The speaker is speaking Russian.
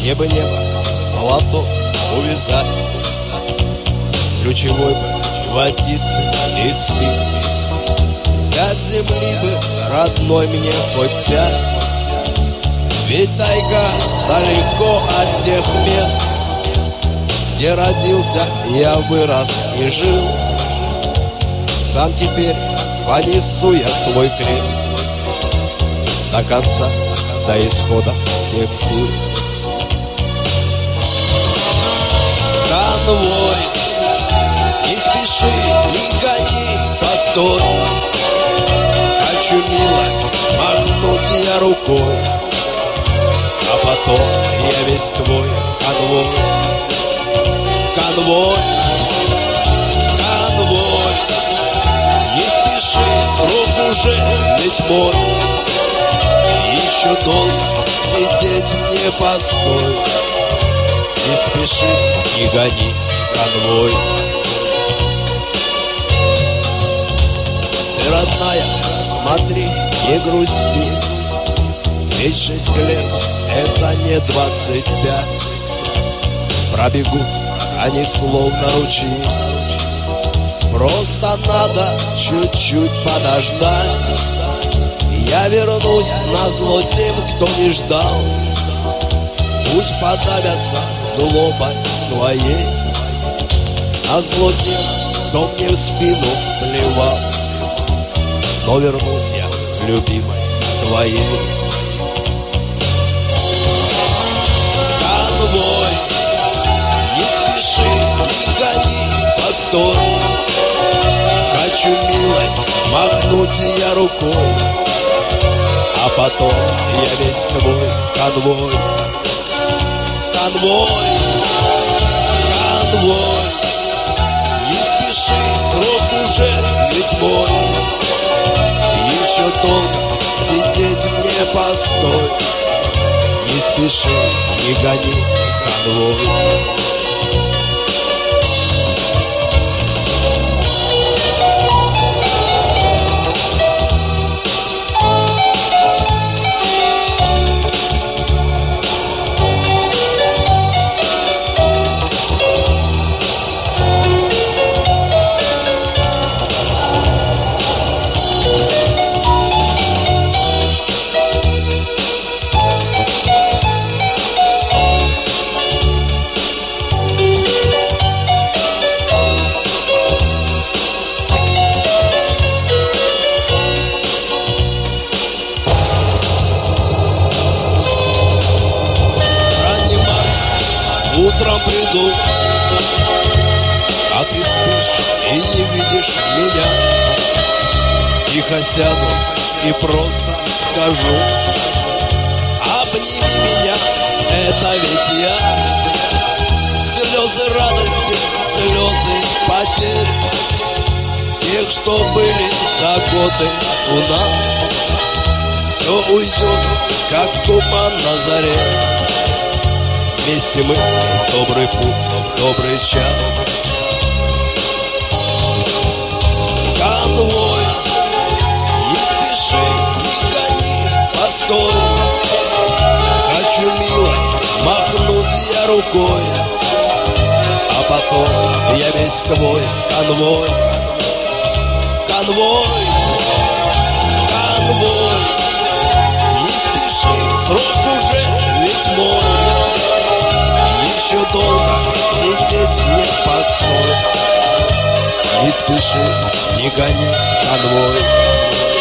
Мне бы небо, платок увязать, ключевой бы водиться и спить. Взять земли бы родной мне хоть 5, ведь тайга далеко от тех мест, где родился, я вырос и жил. Сам теперь понесу я свой крест до конца, до исхода всех сил. Конвой, не спеши, не гони, постой. Хочу, мило, махнуть я рукой, а потом я весь твой конвой. Конвой, конвой, не спеши, срок уже ведь мой. Еще долго сидеть мне постой. Не спеши, не гони, конвой. Ты, родная, смотри, не грусти, ведь 6 лет это не 25. Пробегут они словно ручьи, просто надо чуть-чуть подождать. Я вернусь назло тем, кто не ждал. Пусть подавятся злобой своей, назло тем, кто мне в спину плевал. Но вернусь я к любимой своей. Конвой, не спеши, не гони, постой. Хочу, милой, махнуть я рукой, а потом я весь твой конвой. Конвой, конвой, не спеши, срок уже ведь мой. Еще долго сидеть мне постой. Не спеши, не гони, конвой. Утром приду, а ты спишь и не видишь меня. Тихо сяду и просто скажу: обними меня, это ведь я. Слезы радости, слезы потерь, тех, что были за годы у нас. Все уйдет, как туман на заре. Вместе мы в добрый путь, в добрый час. Конвой, не спеши, не гони, постой. Хочу, мило, махнуть я рукой, а потом я весь твой конвой. Конвой, конвой, не спеши, срок уже ведь мой. Еще долго сидеть мне постой. Не спеши, не гони, конвой.